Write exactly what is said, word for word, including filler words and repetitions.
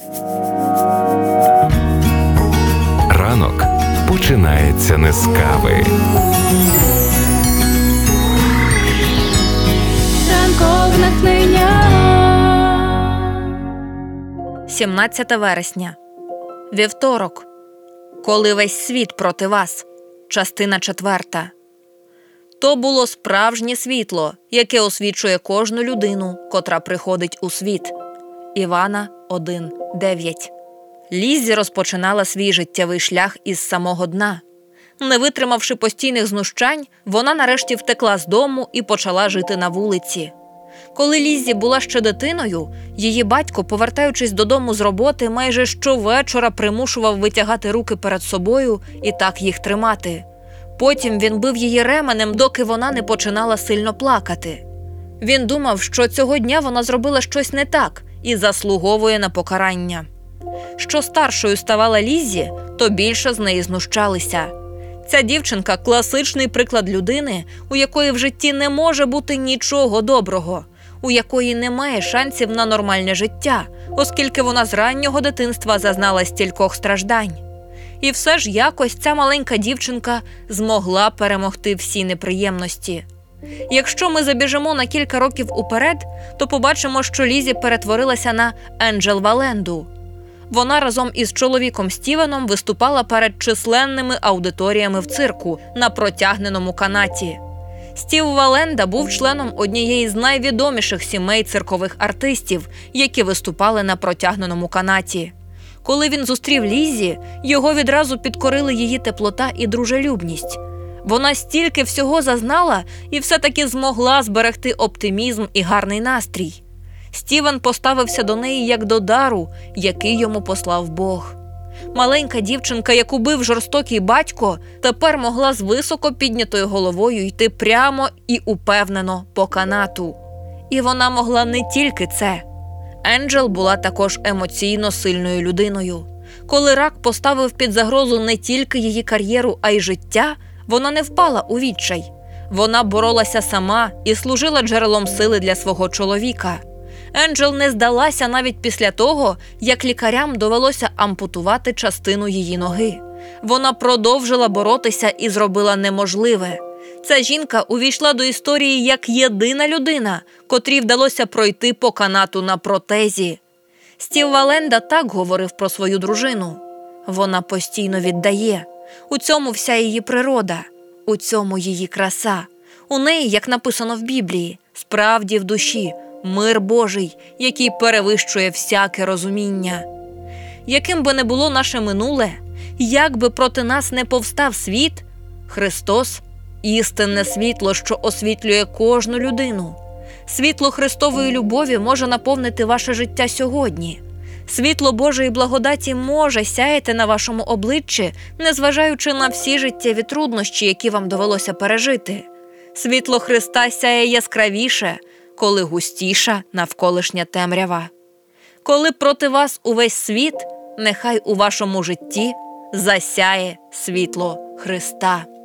Ранок починається не з кави. Ранкове натхнення. сімнадцяте вересня. Вівторок. Коли весь світ проти вас. Частина четверта. То було справжнє світло, яке освічує кожну людину, котра приходить у світ. Івана один дев'ять. Ліззі розпочинала свій життєвий шлях із самого дна. Не витримавши постійних знущань, вона нарешті втекла з дому і почала жити на вулиці. Коли Ліззі була ще дитиною, її батько, повертаючись додому з роботи, майже щовечора примушував витягати руки перед собою і так їх тримати. Потім він бив її ременем, доки вона не починала сильно плакати. Він думав, що цього дня вона зробила щось не так і заслуговує на покарання. Що старшою ставала Ліззі, то більше з неї знущалися. Ця дівчинка – класичний приклад людини, у якої в житті не може бути нічого доброго, у якої немає шансів на нормальне життя, оскільки вона з раннього дитинства зазнала стількох страждань. І все ж якось ця маленька дівчинка змогла перемогти всі неприємності. Якщо ми забіжимо на кілька років уперед, то побачимо, що Ліззі перетворилася на Енджел Валенду. Вона разом із чоловіком Стівеном виступала перед численними аудиторіями в цирку на протягненому канаті. Стів Валенда був членом однієї з найвідоміших сімей циркових артистів, які виступали на протягненому канаті. Коли він зустрів Ліззі, його відразу підкорили її теплота і дружелюбність. Вона стільки всього зазнала і все-таки змогла зберегти оптимізм і гарний настрій. Стівен поставився до неї як до дару, який йому послав Бог. Маленька дівчинка, яку бив жорстокий батько, тепер могла з високо піднятою головою йти прямо і упевнено по канату. І вона могла не тільки це. Енджел була також емоційно сильною людиною. Коли рак поставив під загрозу не тільки її кар'єру, а й життя, вона не впала у відчай. Вона боролася сама і служила джерелом сили для свого чоловіка. Енджел не здалася навіть після того, як лікарям довелося ампутувати частину її ноги. Вона продовжила боротися і зробила неможливе. Ця жінка увійшла до історії як єдина людина, котрій вдалося пройти по канату на протезі. Стів Валенда так говорив про свою дружину. Вона постійно віддає. У цьому вся її природа, у цьому її краса. У неї, як написано в Біблії, справді в душі мир Божий, який перевищує всяке розуміння. Яким би не було наше минуле, як би проти нас не повстав світ, Христос – істинне світло, що освітлює кожну людину. Світло Христової любові може наповнити ваше життя сьогодні. Світло Божої благодаті може сяяти на вашому обличчі, незважаючи на всі життєві труднощі, які вам довелося пережити. Світло Христа сяє яскравіше, коли густіша навколишня темрява. Коли проти вас увесь світ, нехай у вашому житті засяє світло Христа.